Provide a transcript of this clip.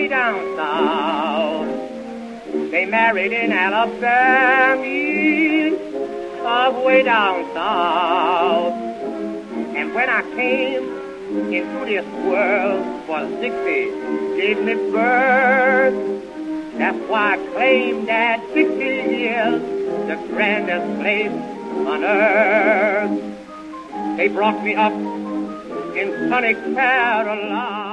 way down south. They married in Alabama, way down south. And when I came into this world, for 60 gave me birth. That's why I claim that 60 is the grandest place on earth. They brought me up in sunny Carolina.